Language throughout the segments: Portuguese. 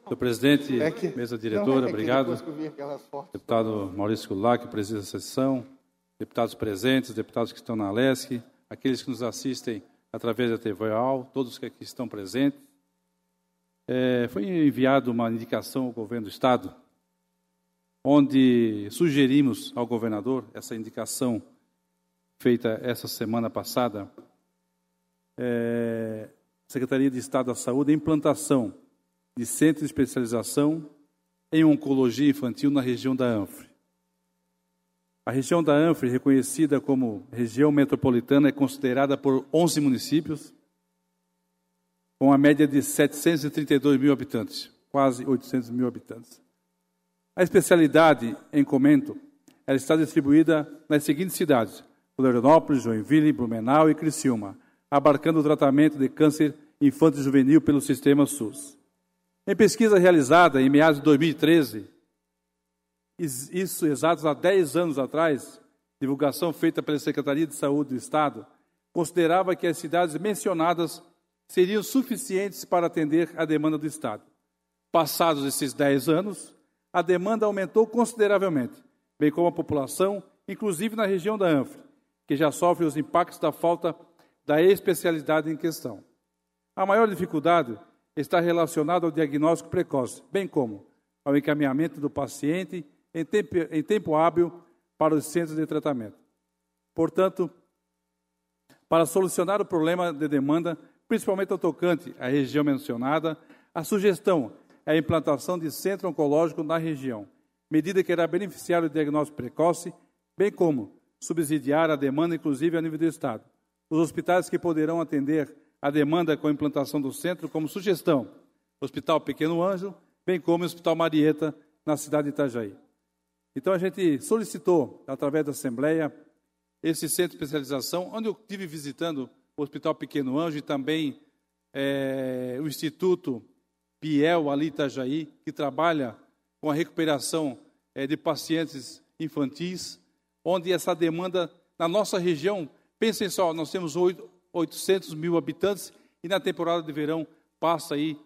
Senhor presidente, mesa diretora, obrigado. Deputado Maurício Goulart, que preside a sessão, deputados presentes, deputados que estão na Alesc, aqueles que nos assistem através da TV AL, todos que aqui estão presentes. Foi enviada uma indicação ao governo do Estado, onde sugerimos ao governador essa indicação feita essa semana passada, Secretaria de Estado da Saúde, a implantação de centro de especialização em oncologia infantil na região da Anfre. A região da Anfre, reconhecida como região metropolitana, é considerada por 11 municípios, com a média de 732 mil habitantes, quase 800 mil habitantes. A especialidade em comento, ela está distribuída nas seguintes cidades: Florianópolis, Joinville, Blumenau e Criciúma, abarcando o tratamento de câncer infantil e juvenil pelo sistema SUS. Em pesquisa realizada em meados de 2013, isso exatos há 10 anos atrás, divulgação feita pela Secretaria de Saúde do Estado, considerava que as cidades mencionadas seriam suficientes para atender a demanda do Estado. Passados esses 10 anos, a demanda aumentou consideravelmente, bem como a população, inclusive na região da Anfre, que já sofre os impactos da falta da especialidade em questão. A maior dificuldade está relacionada ao diagnóstico precoce, bem como ao encaminhamento do paciente em tempo hábil para os centros de tratamento. Portanto, para solucionar o problema de demanda, principalmente ao tocante à região mencionada, a sugestão é a implantação de centro oncológico na região, medida que irá beneficiar o diagnóstico precoce, bem como subsidiar a demanda, inclusive a nível do Estado. Os hospitais que poderão atender a demanda com a implantação do centro, como sugestão, Hospital Pequeno Anjo, bem como o Hospital Marieta, na cidade de Itajaí. Então, a gente solicitou, através da Assembleia, esse centro de especialização, onde eu estive visitando o Hospital Pequeno Anjo e também o Instituto Piel, ali em Itajaí, que trabalha com a recuperação de pacientes infantis, onde essa demanda, na nossa região, pensem só, nós temos 800 mil habitantes e na temporada de verão passa aí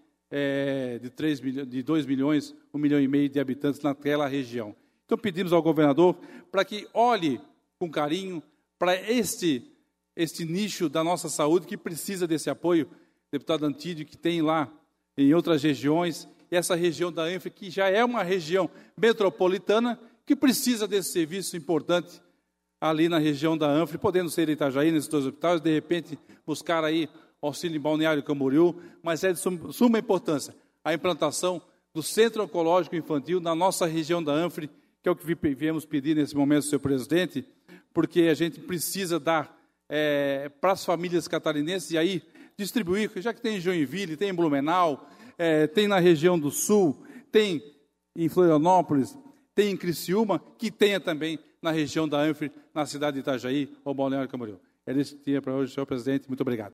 de 2 milhões, 1,5 milhão de habitantes naquela região. Então pedimos ao governador para que olhe com carinho para este nicho da nossa saúde que precisa desse apoio, deputado Antídio, que tem lá em outras regiões, e essa região da Anfre, que já é uma região metropolitana, que precisa desse serviço importante ali na região da Anfre, podendo ser Itajaí, nesses 2 hospitais, de repente buscar aí auxílio em Balneário Camboriú, mas é de suma importância a implantação do Centro Oncológico Infantil na nossa região da Anfre, que é o que viemos pedir nesse momento, senhor presidente, porque a gente precisa dar para as famílias catarinenses e aí distribuir, já que tem em Joinville, tem em Blumenau, tem na região do Sul, tem em Florianópolis, tem em Criciúma, que tenha também na região da Anfre, na cidade de Itajaí ou Balneário Camboriú. É isso que tinha para hoje, senhor presidente. Muito obrigado.